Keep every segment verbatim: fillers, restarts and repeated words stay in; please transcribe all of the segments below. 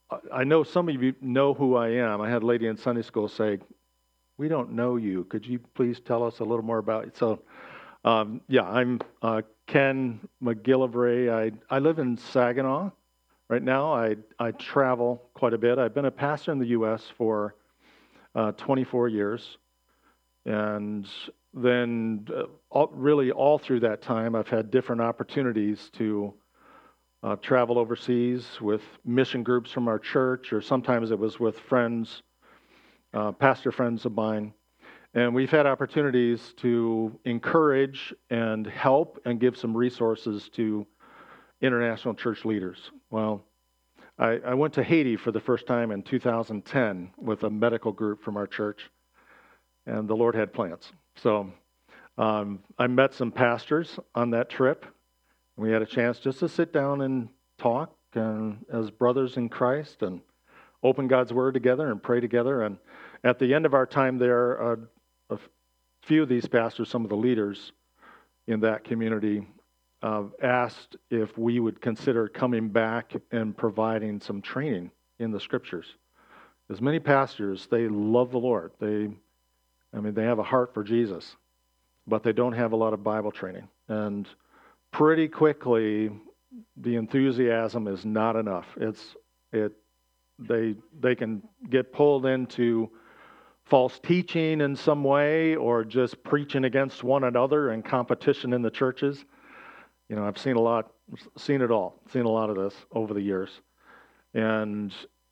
I know some of you know who I am. I had a lady in Sunday school say, "We don't know you. Could you please tell us a little more about you?" So, um, yeah, I'm uh, Ken McGillivray. I I live in Saginaw right now. I I travel quite a bit. I've been a pastor in the U S for uh, twenty-four years, and then uh, all, really all through that time, I've had different opportunities to uh, travel overseas with mission groups from our church, or sometimes it was with friends, uh, pastor friends of mine. And we've had opportunities to encourage and help and give some resources to international church leaders. Well, I, I went to Haiti for the first time in two thousand ten with a medical group from our church, and the Lord had plans. So um, I met some pastors on that trip. We had a chance just to sit down and talk and as brothers in Christ and open God's Word together and pray together. And at the end of our time there, uh, a few of these pastors, some of the leaders in that community, uh, asked if we would consider coming back and providing some training in the Scriptures. As many pastors, they love the Lord. They, I mean, they have a heart for Jesus, but they don't have a lot of Bible training. And pretty quickly, the enthusiasm is not enough. It's it they they can get pulled into false teaching in some way, or just preaching against one another and competition in the churches. You know, I've seen a lot, seen it all, seen a lot of this over the years, and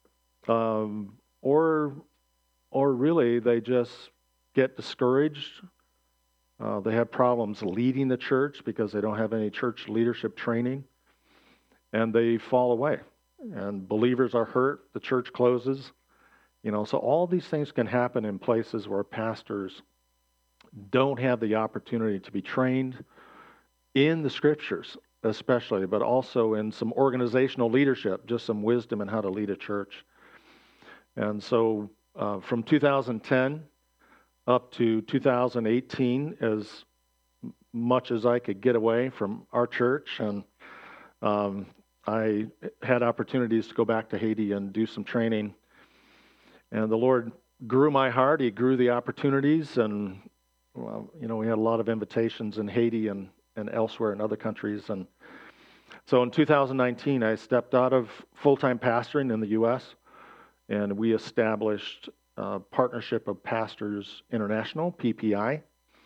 um, or or really they just get discouraged. Uh, they have problems leading the church because they don't have any church leadership training, and they fall away. And believers are hurt. The church closes. You know, so all these things can happen in places where pastors don't have the opportunity to be trained in the Scriptures, especially, but also in some organizational leadership, just some wisdom in how to lead a church. And so, uh, from two thousand ten up to two thousand eighteen, as much as I could get away from our church, and um, I had opportunities to go back to Haiti and do some training. And the Lord grew my heart. He grew the opportunities, and well, you know, we had a lot of invitations in Haiti and, and elsewhere in other countries. And so in two thousand nineteen, I stepped out of full-time pastoring in the U S, and we established Uh, Partnership of Pastors International, P P I.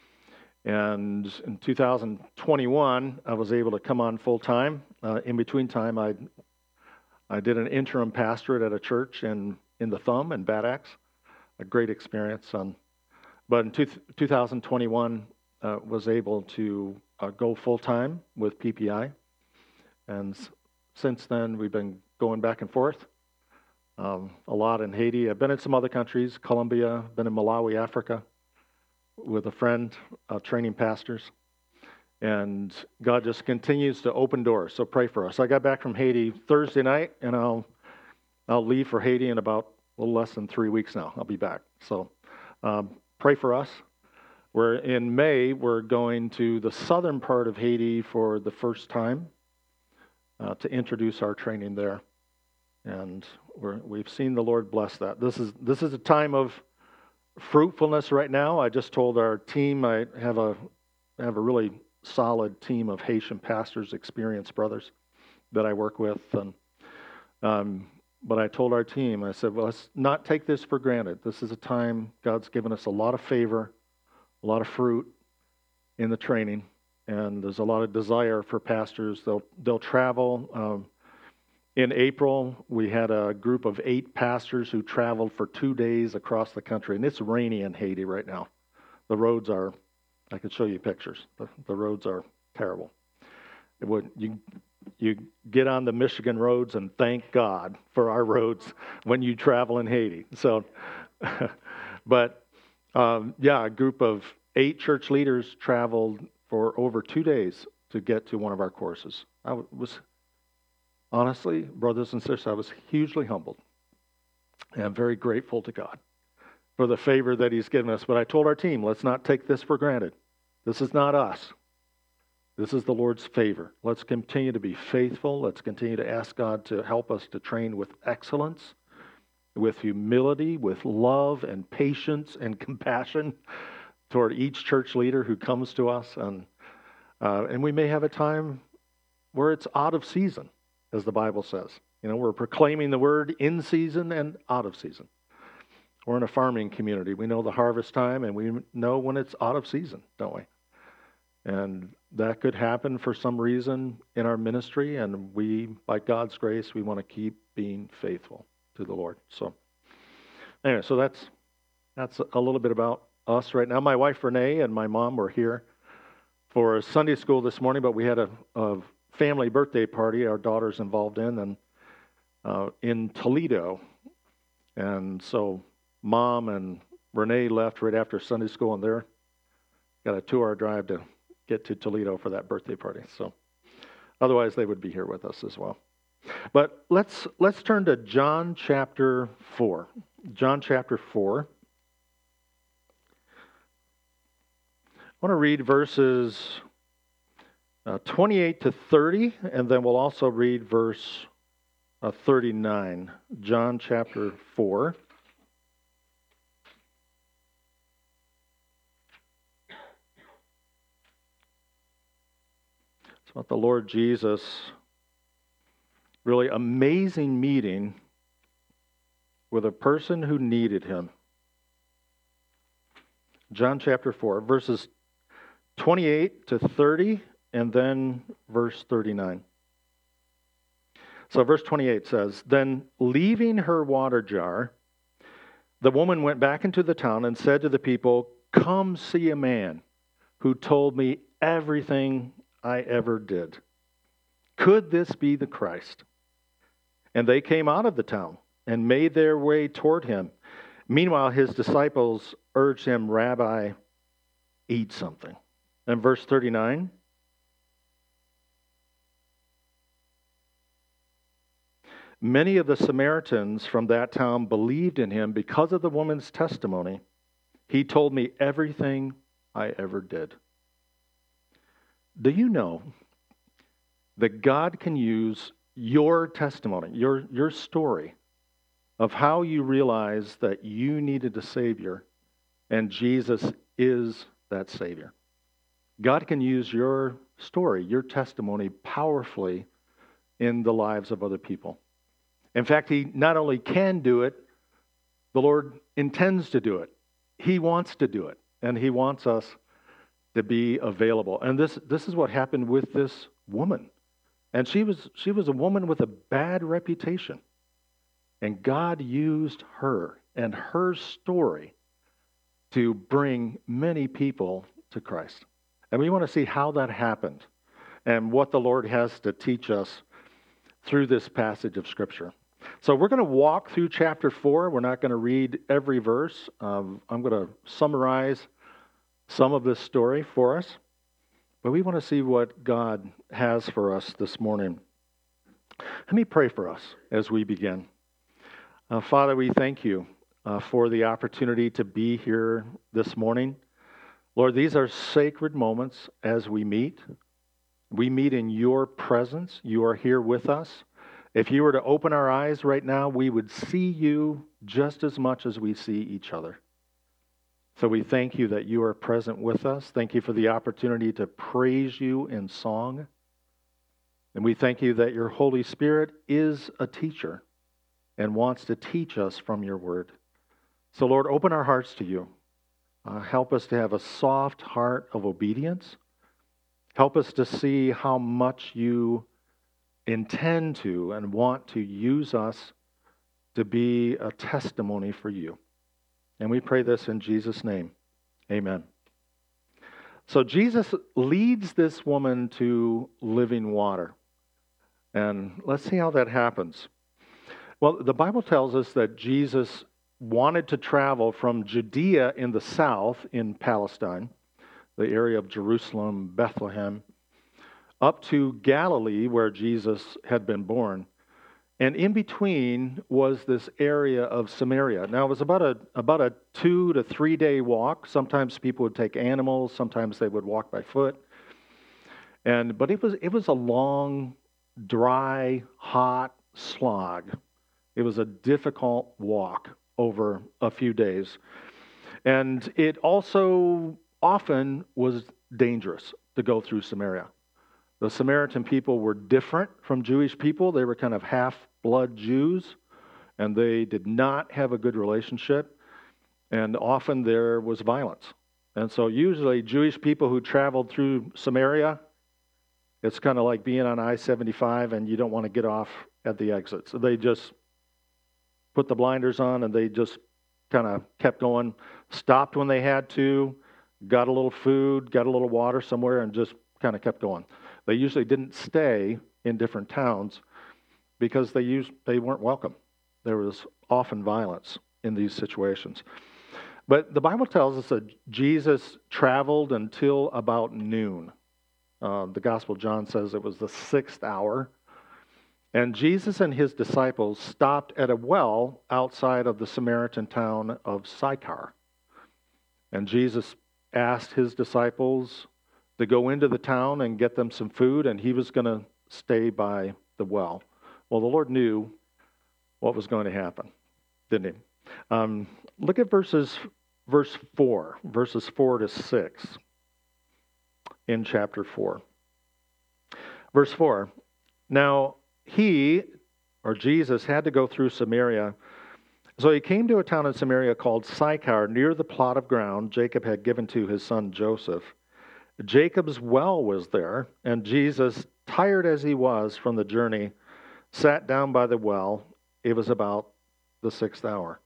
And in two thousand twenty-one, I was able to come on full time. Uh, in between time, I I did an interim pastorate at a church in, in the Thumb in Bad Axe, a great experience. Um, but in two, two thousand twenty-one, uh, was able to uh, go full time with P P I. And s- since then, we've been going back and forth. Um, a lot in Haiti. I've been in some other countries, Colombia, been in Malawi, Africa, with a friend, uh, training pastors. And God just continues to open doors, so pray for us. I got back from Haiti Thursday night, and I'll I'll leave for Haiti in about a little less than three weeks now. I'll be back. So um, pray for us. We're in May, we're going to the southern part of Haiti for the first time uh, to introduce our training there. And we're, we've seen the Lord bless that. This is this is a time of fruitfulness right now. I just told our team I have a have a really solid team of Haitian pastors, experienced brothers that I work with. And um, but I told our team, I said, well, let's not take this for granted. This is a time God's given us a lot of favor, a lot of fruit in the training, and there's a lot of desire for pastors. They'll they'll travel. Um, In April, we had a group of eight pastors who traveled for two days across the country, and it's rainy in Haiti right now. The roads are, I could show you pictures. The, the roads are terrible. It would, you, you get on the Michigan roads and thank God for our roads when you travel in Haiti. So, but um, yeah, a group of eight church leaders traveled for over two days to get to one of our courses. I was Honestly, brothers and sisters, I was hugely humbled, and I'm very grateful to God for the favor that He's given us. But I told our team, let's not take this for granted. This is not us. This is the Lord's favor. Let's continue to be faithful. Let's continue to ask God to help us to train with excellence, with humility, with love and patience and compassion toward each church leader who comes to us. And, uh, and we may have a time where it's out of season, as the Bible says. You know, we're proclaiming the word in season and out of season. We're in a farming community. We know the harvest time, and we know when it's out of season, don't we? And that could happen for some reason in our ministry, and we, by God's grace, we want to keep being faithful to the Lord. So, anyway, so that's that's a little bit about us right now. My wife Renee and my mom were here for Sunday school this morning, but we had a, a family birthday party our daughter's involved in, and uh, in Toledo, and so Mom and Renee left right after Sunday school, and they're got a two-hour drive to get to Toledo for that birthday party. So, otherwise, they would be here with us as well. But let's let's turn to John chapter four. John chapter four. I want to read verses uh, twenty-eight to thirty, and then we'll also read verse uh, thirty-nine. John chapter four. It's about the Lord Jesus. Really amazing meeting with a person who needed him. John chapter four, verses twenty-eight to thirty, and then verse thirty-nine. So verse twenty-eight says, "Then leaving her water jar, the woman went back into the town and said to the people, 'Come see a man who told me everything I ever did. Could this be the Christ?' And they came out of the town and made their way toward him. Meanwhile, his disciples urged him, 'Rabbi, eat something.'" And verse thirty-nine. "Many of the Samaritans from that town believed in him because of the woman's testimony. He told me everything I ever did." Do you know that God can use your testimony, your, your story of how you realize that you needed a Savior and Jesus is that Savior? God can use your story, your testimony powerfully in the lives of other people. In fact, He not only can do it, the Lord intends to do it. He wants to do it, and He wants us to be available. And this this is what happened with this woman. And she was she was a woman with a bad reputation. And God used her and her story to bring many people to Christ. And we want to see how that happened and what the Lord has to teach us through this passage of Scripture. So we're going to walk through chapter four. We're not going to read every verse. Um, I'm going to summarize some of this story for us. But we want to see what God has for us this morning. Let me pray for us as we begin. Uh, Father, we thank you uh, for the opportunity to be here this morning. Lord, these are sacred moments as we meet. We meet in your presence. You are here with us. If you were to open our eyes right now, we would see you just as much as we see each other. So we thank you that you are present with us. Thank you for the opportunity to praise you in song. And we thank you that your Holy Spirit is a teacher and wants to teach us from your word. So Lord, open our hearts to you. Uh, help us to have a soft heart of obedience. Help us to see how much you intend to and want to use us to be a testimony for you. And we pray this in Jesus' name. Amen. So Jesus leads this woman to living water. And let's see how that happens. Well, the Bible tells us that Jesus wanted to travel from Judea in the south in Palestine, the area of Jerusalem, Bethlehem, up to Galilee where Jesus had been born. And in between was this area of Samaria. Now, it was about a about a two to three day walk. Sometimes people would take animals. Sometimes they would walk by foot. And but it was it was a long, dry, hot slog. It was a difficult walk over a few days. And it also often was dangerous to go through Samaria. The Samaritan people were different from Jewish people. They were kind of half-blood Jews, and they did not have a good relationship. And often there was violence. And so usually Jewish people who traveled through Samaria, it's kind of like being on I seventy-five and you don't want to get off at the exit. So they just put the blinders on and they just kind of kept going, stopped when they had to, got a little food, got a little water somewhere, and just kind of kept going. They usually didn't stay in different towns because they used they weren't welcome. There was often violence in these situations. But the Bible tells us that Jesus traveled until about noon. Uh, the Gospel of John says it was the sixth hour. And Jesus and his disciples stopped at a well outside of the Samaritan town of Sychar. And Jesus asked his disciples to go into the town and get them some food, and he was going to stay by the well. Well, the Lord knew what was going to happen, didn't he? Um, look at verses, verse four, verses four to six in chapter four. Verse four, now he, or Jesus, had to go through Samaria. So he came to a town in Samaria called Sychar, near the plot of ground Jacob had given to his son Joseph. Jacob's well was there, and Jesus, tired as he was from the journey, sat down by the well. It was about the sixth hour.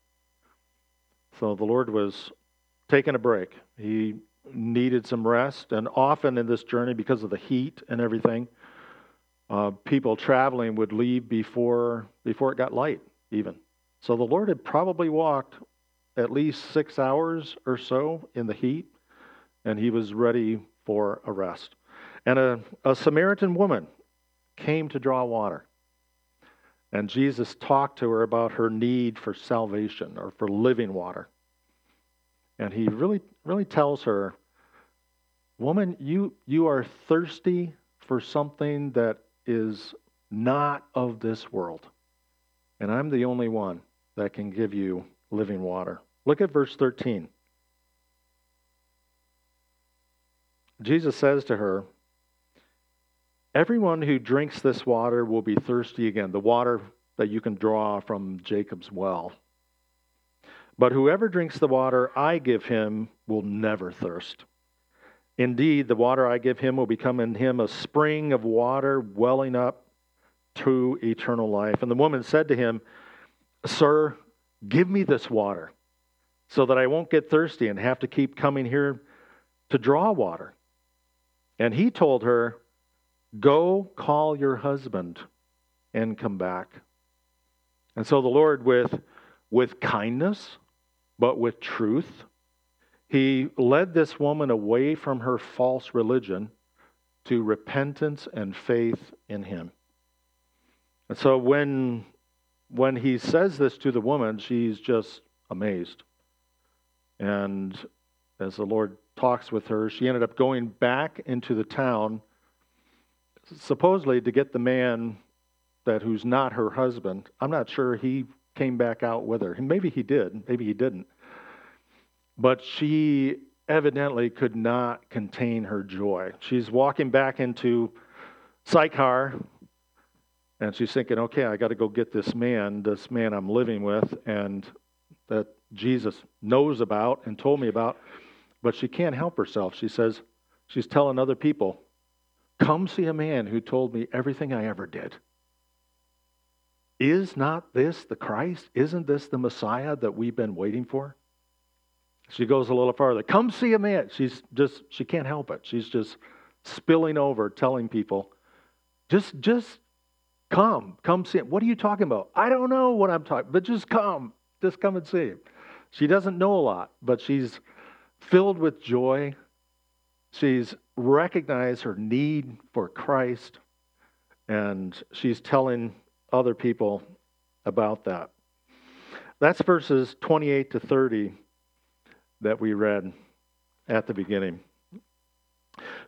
So the Lord was taking a break. He needed some rest, and often in this journey, because of the heat and everything, uh, people traveling would leave before before it got light, even. So the Lord had probably walked at least six hours or so in the heat, and he was ready for a rest. And a, a Samaritan woman came to draw water. And Jesus talked to her about her need for salvation or for living water. And he really, really tells her, woman, you, you are thirsty for something that is not of this world. And I'm the only one that can give you living water. Look at verse thirteen. Jesus says to her, everyone who drinks this water will be thirsty again, the water that you can draw from Jacob's well. But whoever drinks the water I give him will never thirst. Indeed, the water I give him will become in him a spring of water welling up to eternal life. And the woman said to him, Sir, give me this water so that I won't get thirsty and have to keep coming here to draw water. And he told her, Go call your husband and come back. And so the Lord, with, with kindness, but with truth, he led this woman away from her false religion to repentance and faith in him. And so when, when he says this to the woman, she's just amazed. And as the Lord talks with her, she ended up going back into the town, supposedly to get the man that who's not her husband. I'm not sure he came back out with her. Maybe he did. Maybe he didn't. But she evidently could not contain her joy. She's walking back into Sychar, and she's thinking, okay, I got to go get this man, this man I'm living with, and that Jesus knows about and told me about. But she can't help herself. She says, she's telling other people, come see a man who told me everything I ever did. Is not this the Christ? Isn't this the Messiah that we've been waiting for? She goes a little farther. Come see a man. She's just, she can't help it. She's just spilling over, telling people, just, just come, come see him. What are you talking about? I don't know what I'm talking, but just come, just come and see him. She doesn't know a lot, but she's filled with joy. She's recognized her need for Christ, and she's telling other people about that. That's verses twenty-eight to thirty that we read at the beginning.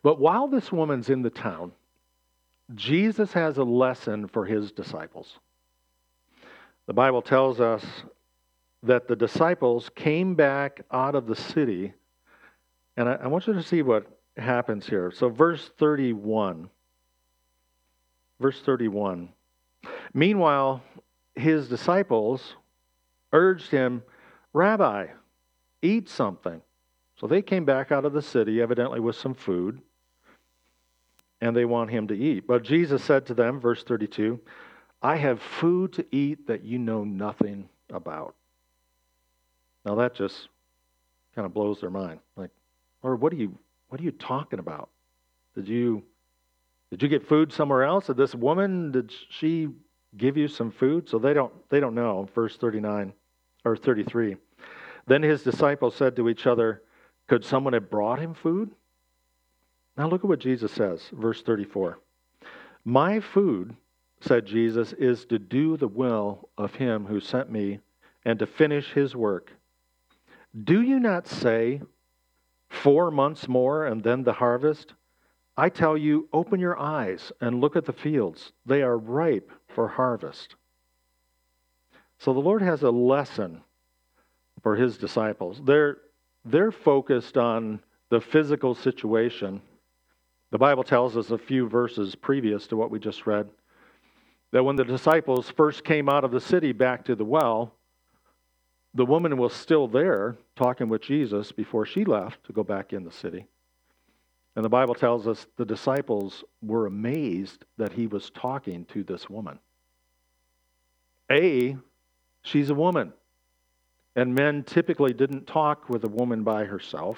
But while this woman's in the town, Jesus has a lesson for his disciples. The Bible tells us that the disciples came back out of the city, and I, I want you to see what happens here. So verse thirty-one. Verse thirty-one. Meanwhile, his disciples urged him, Rabbi, eat something. So they came back out of the city, evidently with some food, and they want him to eat. But Jesus said to them, verse thirty-two, I have food to eat that you know nothing about. Now that just kind of blows their mind. Like, Lord, what are you what are you talking about? Did you did you get food somewhere else? Did this woman, did she give you some food? So they don't they don't know. Verse thirty-nine or thirty-three. Then his disciples said to each other, could someone have brought him food? Now look at what Jesus says, verse thirty-four. My food, said Jesus, is to do the will of him who sent me and to finish his work. Do you not say, four months more and then the harvest? I tell you, open your eyes and look at the fields. They are ripe for harvest. So the Lord has a lesson for his disciples. They're, they're focused on the physical situation. The Bible tells us a few verses previous to what we just read that when the disciples first came out of the city back to the well, the woman was still there talking with Jesus before she left to go back in the city. And the Bible tells us the disciples were amazed that he was talking to this woman. A, she's a woman. And men typically didn't talk with a woman by herself.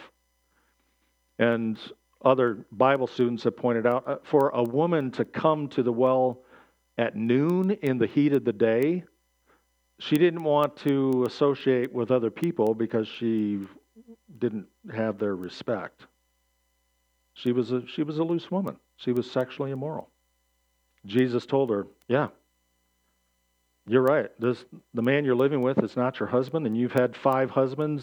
And other Bible students have pointed out, for a woman to come to the well at noon in the heat of the day, she didn't want to associate with other people because she didn't have their respect. She was a, she was a loose woman. She was sexually immoral. Jesus told her, yeah, you're right. This, the man you're living with is not your husband, and you've had five husbands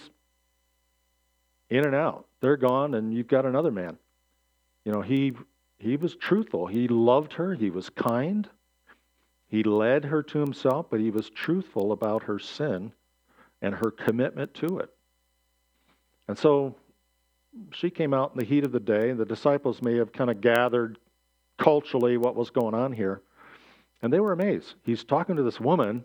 in and out. They're gone, and you've got another man. You know, he he was truthful. He loved her. He was kind. He led her to himself, but he was truthful about her sin and her commitment to it. And so she came out in the heat of the day, and the disciples may have kind of gathered culturally what was going on here. And they were amazed. He's talking to this woman,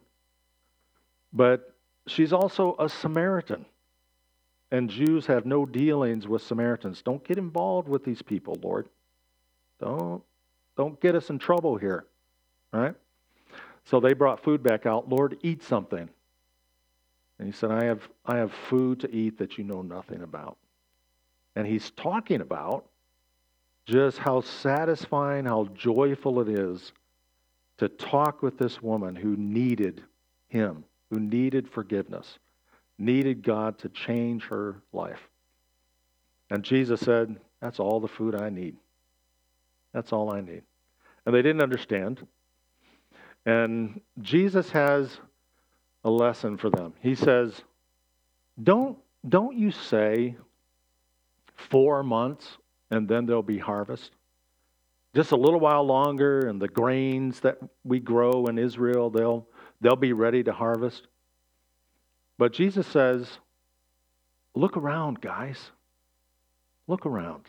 but she's also a Samaritan. And Jews have no dealings with Samaritans. Don't get involved with these people, Lord. Don't, don't get us in trouble here. All right? So they brought food back out. Lord, eat something. And he said, I have, I have food to eat that you know nothing about. And he's talking about just how satisfying, how joyful it is to talk with this woman who needed him, who needed forgiveness, needed God to change her life. And Jesus said, that's all the food I need. That's all I need. And they didn't understand. And Jesus has a lesson for them. He says, don't, don't you say four months and then there'll be harvest? Just a little while longer and the grains that we grow in Israel, they'll, they'll be ready to harvest. But Jesus says, look around, guys. Look around.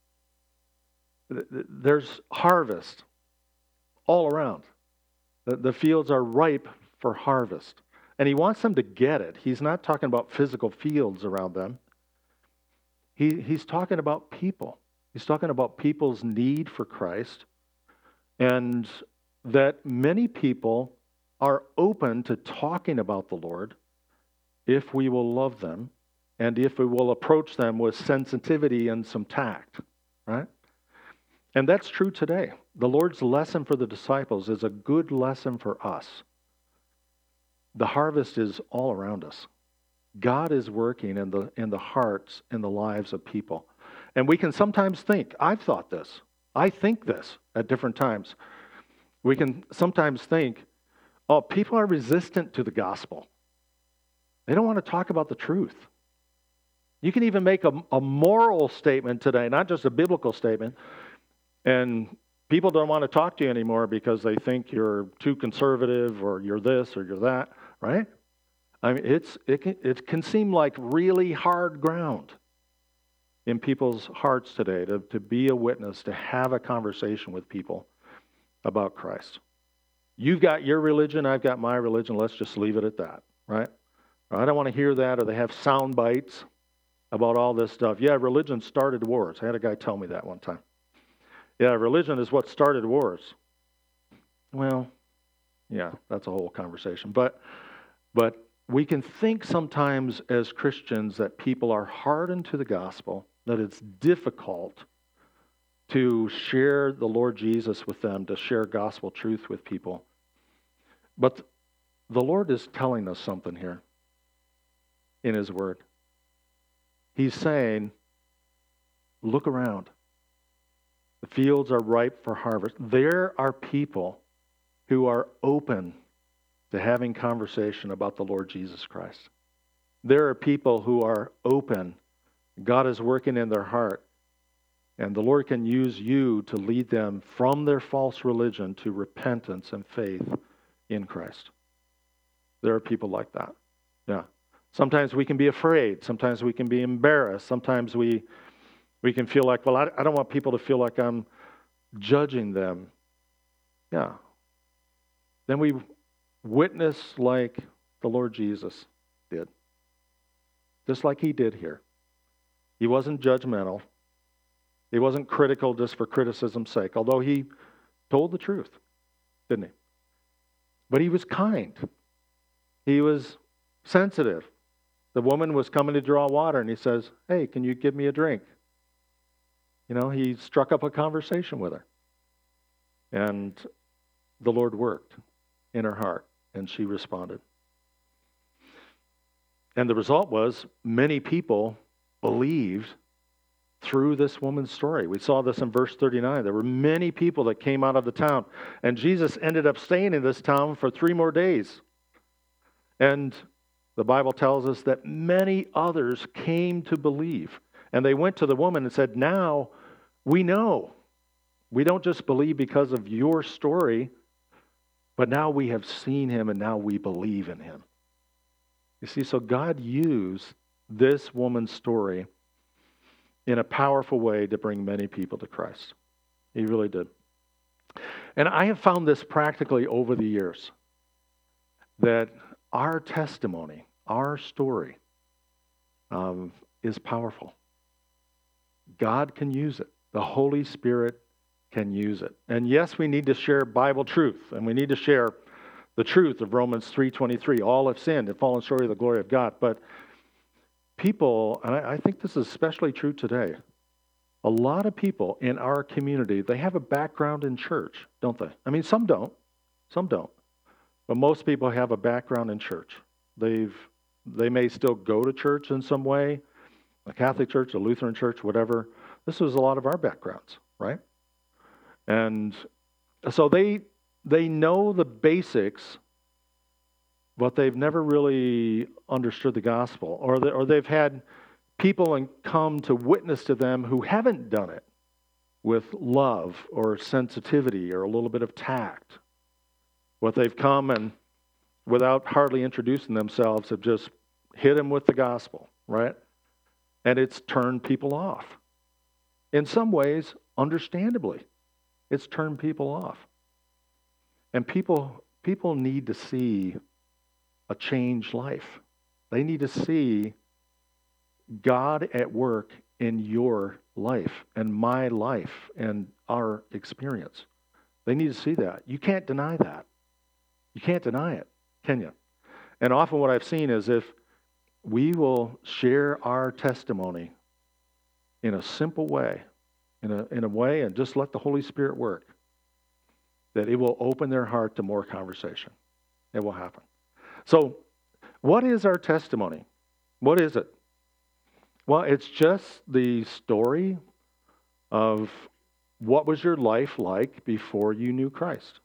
There's harvest all around. The, the fields are ripe for harvest. And he wants them to get it. He's not talking about physical fields around them. He, he's talking about people. He's talking about people's need for Christ, and that many people are open to talking about the Lord if we will love them and if we will approach them with sensitivity and some tact, right? And that's true today. The Lord's lesson for the disciples is a good lesson for us. The harvest is all around us. God is working in the in the hearts and the lives of people. And we can sometimes think, I've thought this. I think this at different times. We can sometimes think, oh, people are resistant to the gospel. They don't want to talk about the truth. You can even make a, a moral statement today, not just a biblical statement, and people don't want to talk to you anymore because they think you're too conservative or you're this or you're that, right? I mean, it's it can, it can seem like really hard ground in people's hearts today to, to be a witness, to have a conversation with people about Christ. You've got your religion, I've got my religion, let's just leave it at that, right? I don't want to hear that, or they have sound bites about all this stuff. Yeah, religion started wars. I had a guy tell me that one time. Yeah, religion is what started wars. Well, yeah, that's a whole conversation. But but we can think sometimes as Christians that people are hardened to the gospel, that it's difficult to share the Lord Jesus with them, to share gospel truth with people. But the Lord is telling us something here in His Word. He's saying, look around. The fields are ripe for harvest. There are people who are open to having conversation about the Lord Jesus Christ. There are people who are open. God is working in their heart. And the Lord can use you to lead them from their false religion to repentance and faith in Christ. There are people like that. Yeah. Sometimes we can be afraid. Sometimes we can be embarrassed. Sometimes we we can feel like, well, I, I don't want people to feel like I'm judging them. Yeah. Then we witness like the Lord Jesus did. Just like He did here. He wasn't judgmental. He wasn't critical just for criticism's sake, although He told the truth, didn't He? But He was kind. He was sensitive. The woman was coming to draw water, and He says, hey, can you give me a drink? You know, He struck up a conversation with her. And the Lord worked in her heart, and she responded. And the result was many people believed through this woman's story. We saw this in verse thirty-nine. There were many people that came out of the town. And Jesus ended up staying in this town for three more days. And the Bible tells us that many others came to believe. And they went to the woman and said, now we know. We don't just believe because of your story, but now we have seen Him and now we believe in Him. You see, so God used this woman's story in a powerful way to bring many people to Christ. He really did. And I have found this practically over the years, that our testimony, our story, um, is powerful. God can use it. The Holy Spirit can use it. And yes, we need to share Bible truth, and we need to share the truth of Romans three twenty-three. All have sinned and fallen short of the glory of God. But people, and I, I think this is especially true today, a lot of people in our community, they have a background in church, don't they? I mean, some don't. Some don't. But most people have a background in church. They've they may still go to church in some way, a Catholic church, a Lutheran church, whatever. This was a lot of our backgrounds, right? And so they they know the basics, but they've never really understood the gospel, or they, or they've had people and come to witness to them who haven't done it with love or sensitivity or a little bit of tact. What they've come and, without hardly introducing themselves, have just hit them with the gospel, right? And it's turned people off. In some ways, understandably, it's turned people off. And people people need to see a changed life. They need to see God at work in your life and my life and our experience. They need to see that. You can't deny that. You can't deny it, can you? And often what I've seen is if we will share our testimony in a simple way, in a, in a way, and just let the Holy Spirit work, that it will open their heart to more conversation. It will happen. So, what is our testimony? What is it? Well, it's just the story of what was your life like before you knew Christ.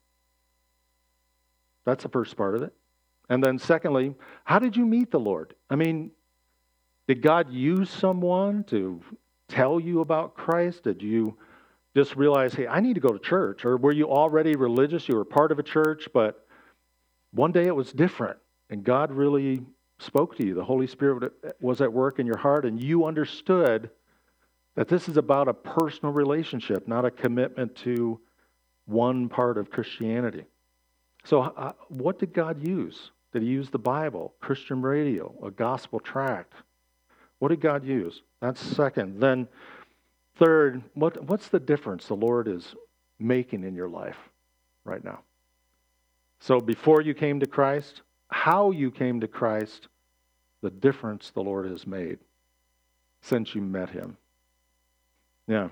That's the first part of it. And then secondly, how did you meet the Lord? I mean, Did God use someone to tell you about Christ? Did you just realize, hey, I need to go to church? Or were you already religious? You were part of a church, but one day it was different, and God really spoke to you. The Holy Spirit was at work in your heart, and you understood that this is about a personal relationship, not a commitment to one part of Christianity. So uh, what did God use? Did he use the Bible, Christian radio, a gospel tract? What did God use? That's second. Then third, what, what's the difference the Lord is making in your life right now? So before you came to Christ, how you came to Christ, the difference the Lord has made since you met him. Yeah.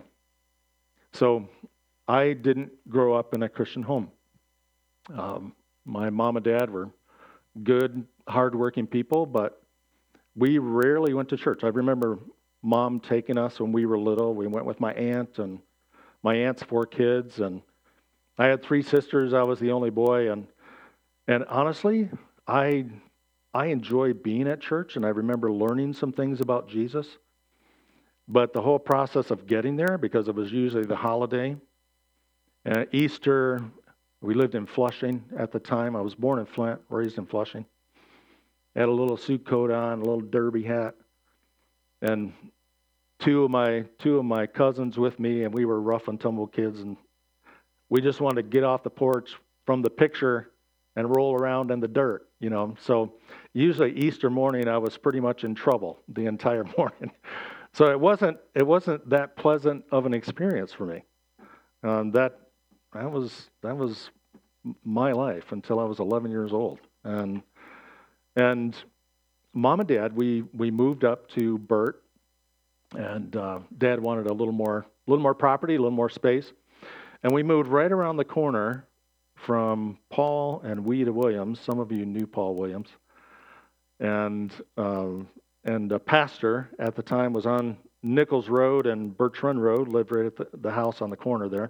So I didn't grow up in a Christian home. Um, my mom and dad were good, hardworking people, but we rarely went to church. I remember Mom taking us when we were little. We went with my aunt and my aunt's four kids, and I had three sisters. I was the only boy, and and honestly, I I enjoyed being at church, and I remember learning some things about Jesus. But the whole process of getting there, because it was usually the holiday, uh, Easter, we lived in Flushing at the time. I was born in Flint, raised in Flushing. Had a little suit coat on, a little derby hat, and two of my two of my cousins with me, and we were rough and tumble kids, and we just wanted to get off the porch from the picture and roll around in the dirt, you know. So usually Easter morning, I was pretty much in trouble the entire morning. So it wasn't it wasn't that pleasant of an experience for me. Um, that that was that was my life until I was eleven years old, and and Mom and Dad, we we moved up to Burt, and uh, Dad wanted a little more a little more property, a little more space, and we moved right around the corner from Paul and Weta Williams. Some of you knew Paul Williams, and. Um, And the pastor at the time was on Nichols Road and Birch Run Road, lived right at the, the house on the corner there.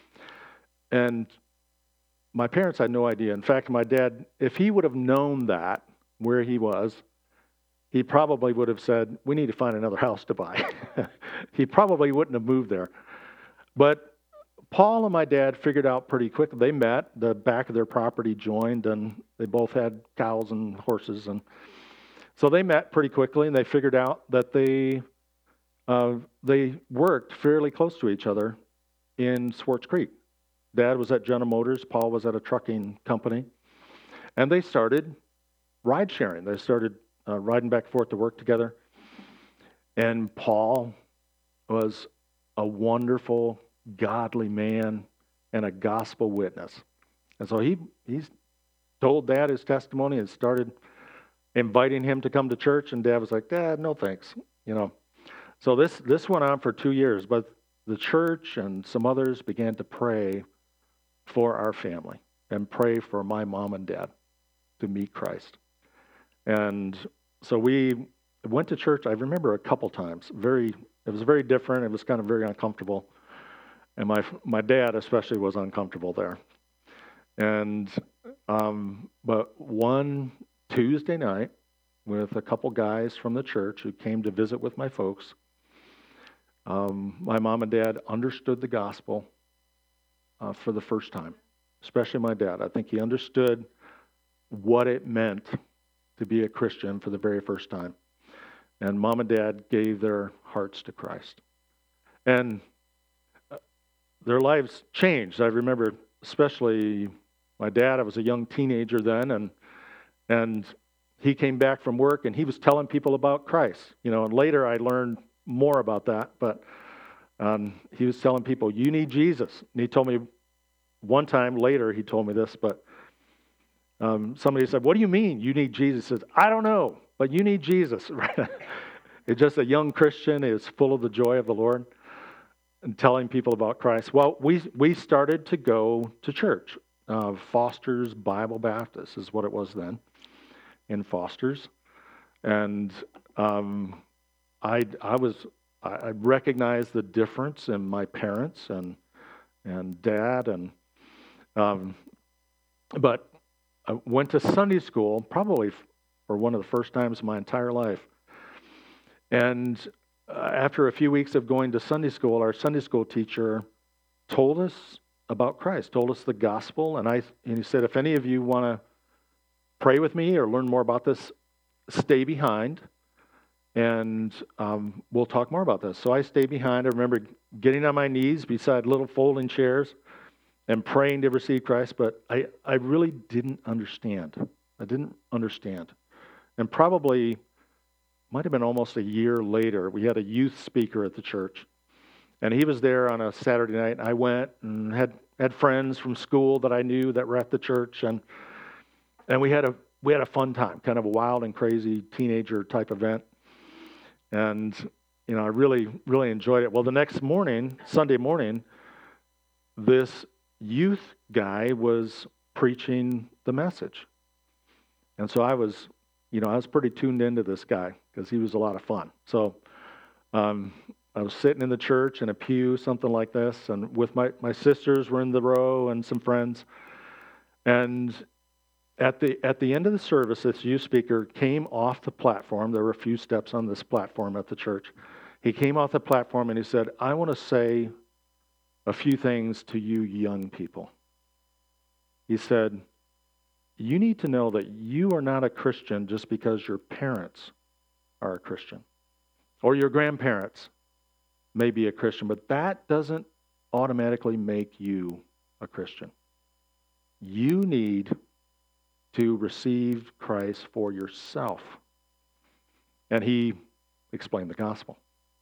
And my parents had no idea. In fact, my dad, if he would have known that, where he was, he probably would have said, we need to find another house to buy. He probably wouldn't have moved there. But Paul and my dad figured out pretty quickly. They met, the back of their property joined, and they both had cows and horses, and so they met pretty quickly, and they figured out that they uh, they worked fairly close to each other in Swartz Creek. Dad was at General Motors, Paul was at a trucking company, and they started ride sharing. They started uh, riding back and forth to work together. And Paul was a wonderful, godly man and a gospel witness. And so he he's told Dad his testimony and started inviting him to come to church, and Dad was like, Dad, no thanks, you know. So this this went on for two years, but the church and some others began to pray for our family and pray for my mom and dad to meet Christ. And so we went to church, I remember a couple times. Very, it was very different. It was kind of very uncomfortable. And my my dad especially was uncomfortable there. And um, but one Tuesday night, with a couple guys from the church who came to visit with my folks, um, my mom and dad understood the gospel uh, for the first time, especially my dad. I think he understood what it meant to be a Christian for the very first time. And mom and dad gave their hearts to Christ. And their lives changed. I remember especially my dad, I was a young teenager then, and And he came back from work, and he was telling people about Christ. You know, and later I learned more about that. But um, he was telling people, you need Jesus. And he told me one time later, he told me this, but um, somebody said, what do you mean you need Jesus? He says, I don't know, but you need Jesus. It's just a young Christian is full of the joy of the Lord and telling people about Christ. Well, we, we started to go to church. Uh, Foster's Bible Baptist is what it was then. In Foster's, and um, I I was I recognized the difference in my parents and and dad, and um, but I went to Sunday school probably for one of the first times in my entire life, And uh, after a few weeks of going to Sunday school, our Sunday school teacher told us about Christ, told us the gospel. And, I, and he said, if any of you want to pray with me or learn more about this, stay behind. And um, we'll talk more about this. So I stayed behind. I remember getting on my knees beside little folding chairs and praying to receive Christ. But I, I really didn't understand. I didn't understand. And probably, might have been almost a year later, we had a youth speaker at the church. And he was there on a Saturday night. And I went and had, had friends from school that I knew that were at the church. And and we had a we had a fun time, kind of a wild and crazy teenager type event. And, you know, I really, really enjoyed it. Well, the next morning, Sunday morning, this youth guy was preaching the message. And so I was, you know, I was pretty tuned into this guy because he was a lot of fun. So um, I was sitting in the church in a pew, something like this, and with my, my sisters were in the row and some friends. And At the at the end of the service, this youth speaker came off the platform. There were a few steps on this platform at the church. He came off the platform and he said, I want to say a few things to you young people. He said, you need to know that you are not a Christian just because your parents are a Christian. Or your grandparents may be a Christian, but that doesn't automatically make you a Christian. You need to receive Christ for yourself. And he explained the gospel.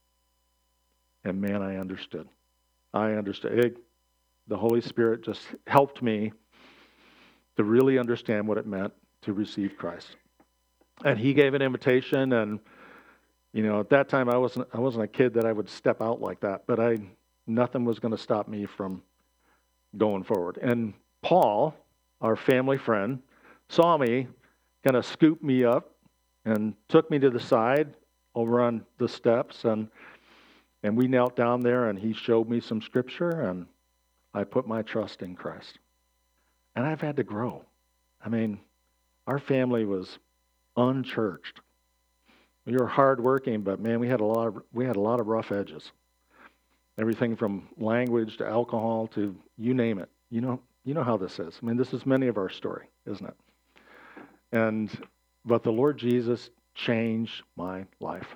And man, I understood. I understood. It, the Holy Spirit just helped me to really understand what it meant to receive Christ. And he gave an invitation, and you know, at that time I wasn't I wasn't a kid that I would step out like that, but I nothing was going to stop me from going forward. And Paul, our family friend, saw me, kind of scooped me up and took me to the side over on the steps, and and we knelt down there and he showed me some scripture, and I put my trust in Christ. And I've had to grow. I mean, our family was unchurched. We were hardworking, but man, we had a lot of we had a lot of rough edges. Everything from language to alcohol to you name it. You know, you know how this is. I mean, this is many of our story, isn't it? And but the Lord Jesus changed my life.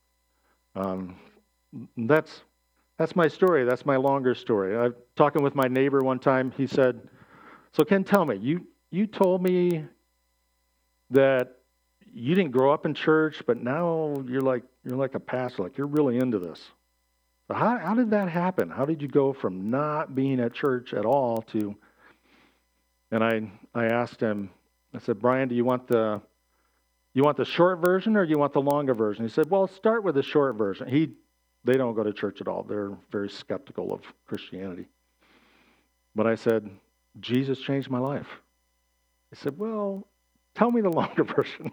Um, that's that's my story. That's my longer story. I was talking with my neighbor one time. He said, "So Ken, tell me, you you told me that you didn't grow up in church, but now you're like you're like a pastor. Like you're really into this. So how how did that happen? How did you go from not being at church at all to?" And I I asked him. I said, Brian, do you want the you want the short version or do you want the longer version? He said, well, start with the short version. He they don't go to church at all. They're very skeptical of Christianity. But I said, Jesus changed my life. He said, well, tell me the longer version.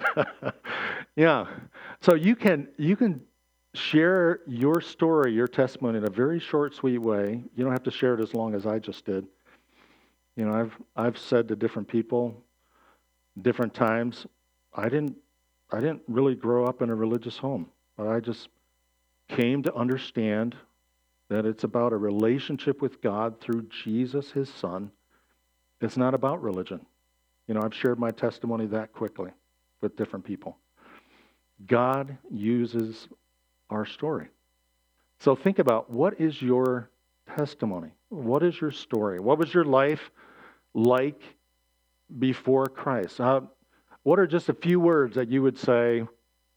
Yeah. So you can you can share your story, your testimony in a very short, sweet way. You don't have to share it as long as I just did. You know, I've I've said to different people, different times, I didn't I didn't really grow up in a religious home, but I just came to understand that it's about a relationship with God through Jesus, his son. It's not about religion. You know, I've shared my testimony that quickly with different people. God uses our story. So think about, what is your testimony? What is your story? What was your life like before Christ? Uh, what are just a few words that you would say,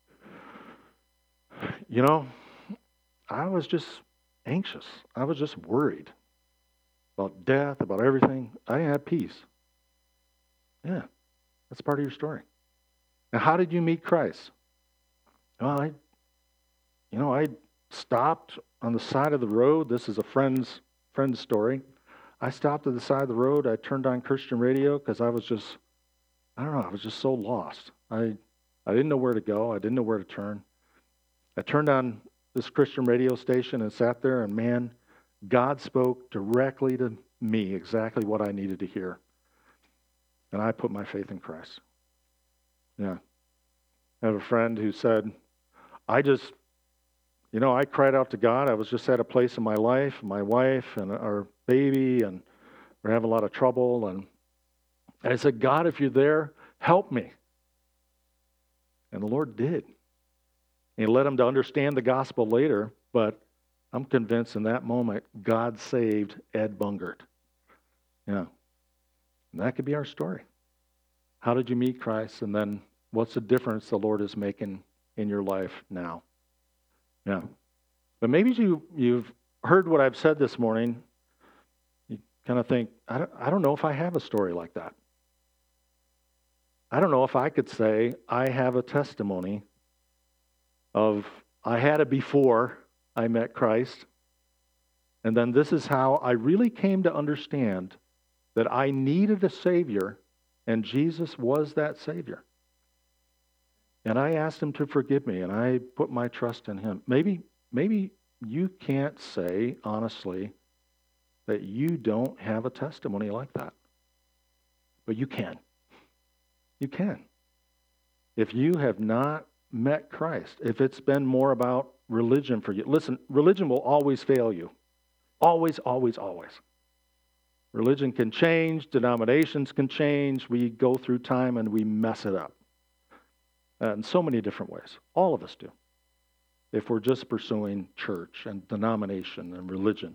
you know, I was just anxious. I was just worried about death, about everything. I didn't have peace. Yeah, that's part of your story. Now, how did you meet Christ? Well, I, you know, I stopped on the side of the road. This is a friend's friend's story. I stopped at the side of the road. I turned on Christian radio because I was just, I don't know, I was just so lost. I, I didn't know where to go. I didn't know where to turn. I turned on this Christian radio station and sat there, and man, God spoke directly to me exactly what I needed to hear. And I put my faith in Christ. Yeah. I have a friend who said, I just, you know, I cried out to God. I was just at a place in my life, my wife and our baby, and we're having a lot of trouble. And I said, God, if you're there, help me. And the Lord did. He led him to understand the gospel later, but I'm convinced in that moment, God saved Ed Bungert. Yeah. And that could be our story. How did you meet Christ? And then what's the difference the Lord is making in your life now? Yeah. But maybe you, you've heard what I've said this morning. You kind of think, I don't, I don't know if I have a story like that. I don't know if I could say I have a testimony of I had it before I met Christ, and then this is how I really came to understand that I needed a Savior, and Jesus was that Savior. And I asked him to forgive me, and I put my trust in him. Maybe, maybe you can't say honestly that you don't have a testimony like that. But you can. You can. If you have not met Christ, if it's been more about religion for you. Listen, religion will always fail you. Always, always, always. Religion can change. Denominations can change. We go through time and we mess it up. Uh, in so many different ways. All of us do. If we're just pursuing church and denomination and religion.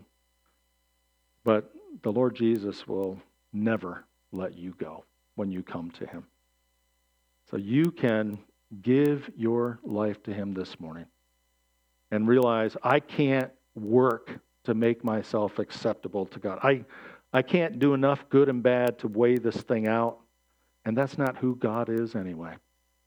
But the Lord Jesus will never let you go when you come to him. So you can give your life to him this morning and realize I can't work to make myself acceptable to God. I, I can't do enough good and bad to weigh this thing out, and that's not who God is anyway.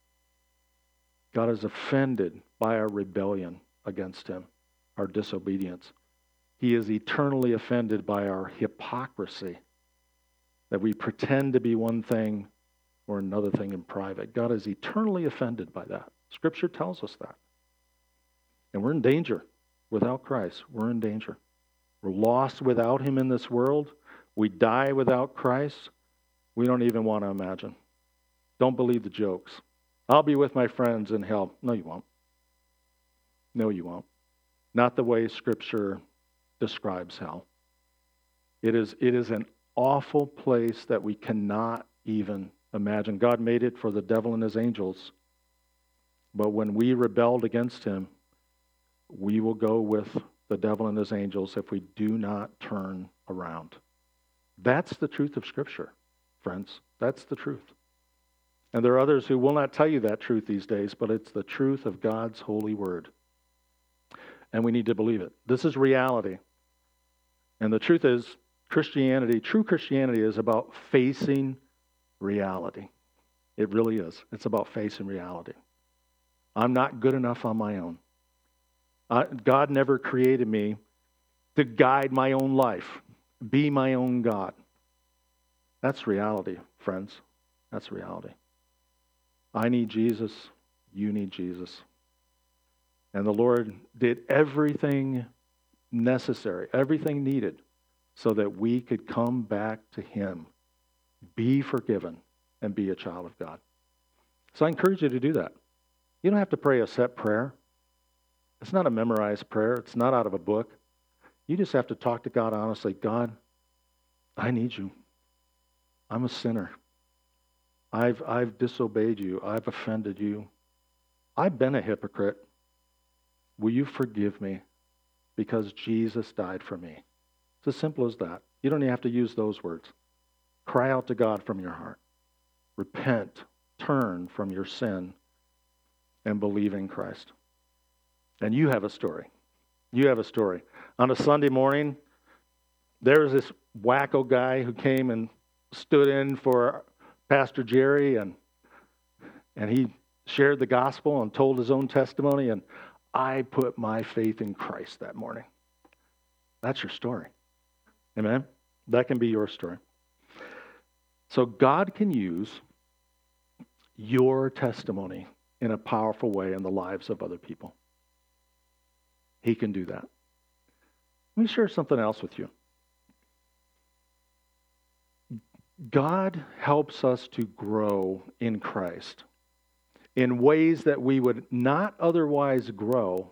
God is offended by our rebellion against him, our disobedience. He is eternally offended by our hypocrisy, that we pretend to be one thing or another thing in private. God is eternally offended by that. Scripture tells us that. And we're in danger. Without Christ, we're in danger. We're lost without him in this world. We die without Christ. We don't even want to imagine. Don't believe the jokes. I'll be with my friends in hell. No, you won't. No, you won't. Not the way Scripture describes hell. It is, it is an awful place that we cannot even imagine. God made it for the devil and his angels. But when we rebelled against him, we will go with the devil and his angels if we do not turn around. That's the truth of Scripture, friends. That's the truth. And there are others who will not tell you that truth these days, but it's the truth of God's holy word. And we need to believe it. This is reality. And the truth is, Christianity, true Christianity is about facing reality. It really is. It's about facing reality. I'm not good enough on my own. Uh, God never created me to guide my own life, be my own God. That's reality, friends. That's reality. I need Jesus. You need Jesus. And the Lord did everything necessary, everything needed, so that we could come back to him, be forgiven, and be a child of God. So I encourage you to do that. You don't have to pray a set prayer. It's not a memorized prayer. It's not out of a book. You just have to talk to God honestly. God, I need you. I'm a sinner. I've, I've disobeyed you. I've offended you. I've been a hypocrite. Will you forgive me? Because Jesus died for me. It's as simple as that. You don't even have to use those words. Cry out to God from your heart. Repent. Turn from your sin and believe in Christ. And you have a story. You have a story. On a Sunday morning, there was this wacko guy who came and stood in for Pastor Jerry, and and he shared the gospel and told his own testimony, and I put my faith in Christ that morning. That's your story. Amen? That can be your story. So God can use your testimony in a powerful way in the lives of other people. He can do that. Let me share something else with you. God helps us to grow in Christ in ways that we would not otherwise grow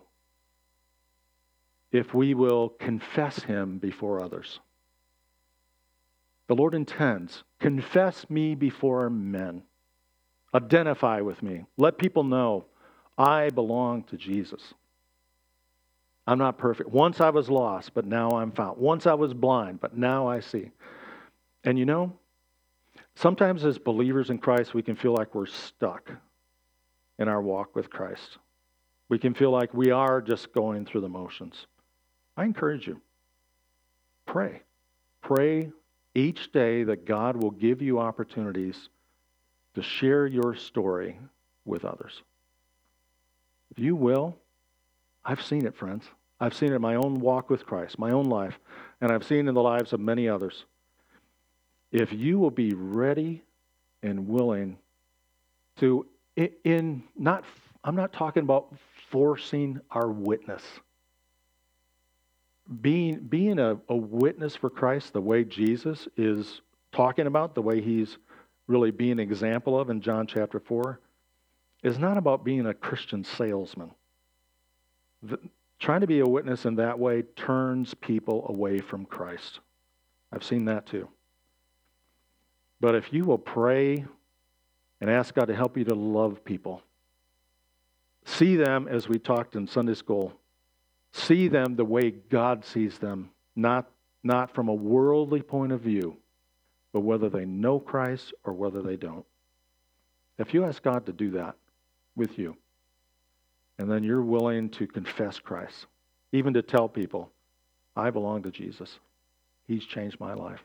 if we will confess him before others. The Lord intends, confess me before men. Identify with me. Let people know I belong to Jesus. I'm not perfect. Once I was lost, but now I'm found. Once I was blind, but now I see. And you know, sometimes as believers in Christ, we can feel like we're stuck in our walk with Christ. We can feel like we are just going through the motions. I encourage you, pray. Pray each day that God will give you opportunities to share your story with others. If you will, I've seen it, friends. I've seen it in my own walk with Christ, my own life, and I've seen it in the lives of many others. If you will be ready and willing to, in not, I'm not talking about forcing our witness. Being, being a, a witness for Christ the way Jesus is talking about, the way he's really being an example of in John chapter four, is not about being a Christian salesman. The, trying to be a witness in that way turns people away from Christ. I've seen that too. But if you will pray and ask God to help you to love people, see them as we talked in Sunday school, see them the way God sees them, not, not from a worldly point of view, but whether they know Christ or whether they don't. If you ask God to do that with you, and then you're willing to confess Christ, even to tell people, I belong to Jesus. He's changed my life.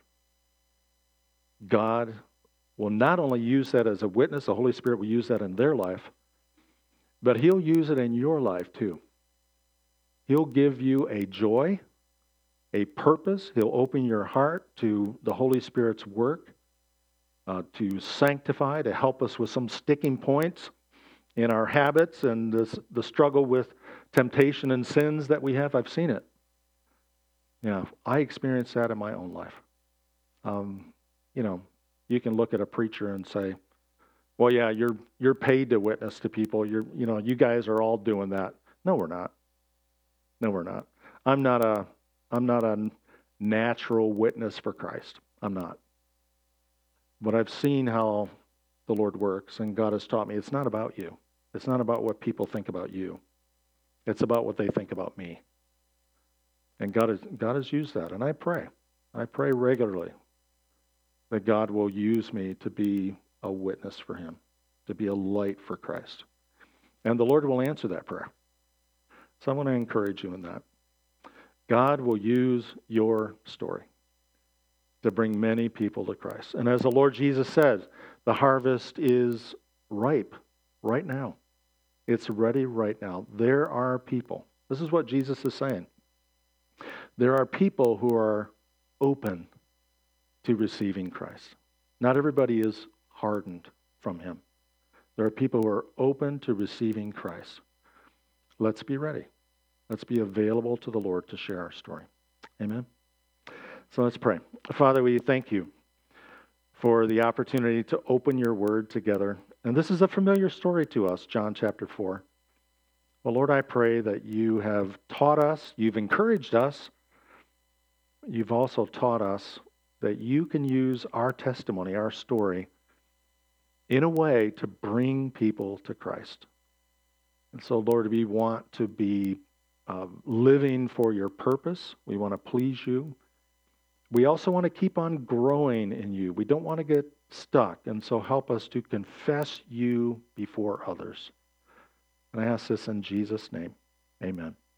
God will not only use that as a witness, the Holy Spirit will use that in their life, but he'll use it in your life too. He'll give you a joy, a purpose. He'll open your heart to the Holy Spirit's work, uh, to sanctify, to help us with some sticking points in our habits and this, the struggle with temptation and sins that we have. I've seen it. Yeah, I experienced that in my own life. Um, you know, you can look at a preacher and say, well, yeah, you're you're paid to witness to people. You're, you know, you guys are all doing that. No, we're not. No, we're not. I'm not a I'm not a natural witness for Christ. I'm not. But I've seen how the Lord works, and God has taught me it's not about you. It's not about what people think about you. It's about what they think about me. And God has, God has used that, and I pray. I pray regularly that God will use me to be a witness for him, to be a light for Christ. And the Lord will answer that prayer. So I want to encourage you in that. God will use your story to bring many people to Christ. And as the Lord Jesus says, the harvest is ripe right now. It's ready right now. There are people. This is what Jesus is saying. There are people who are open to receiving Christ. Not everybody is hardened from him. There are people who are open to receiving Christ. Let's be ready. Let's be available to the Lord to share our story. Amen. So let's pray. Father, we thank you for the opportunity to open your word together. And this is a familiar story to us, John chapter four. Well, Lord, I pray that you have taught us, you've encouraged us, you've also taught us that you can use our testimony, our story, in a way to bring people to Christ. And so, Lord, we want to be uh, living for your purpose. We want to please you. We also want to keep on growing in you. We don't want to get stuck. And so help us to confess you before others. And I ask this in Jesus' name. Amen.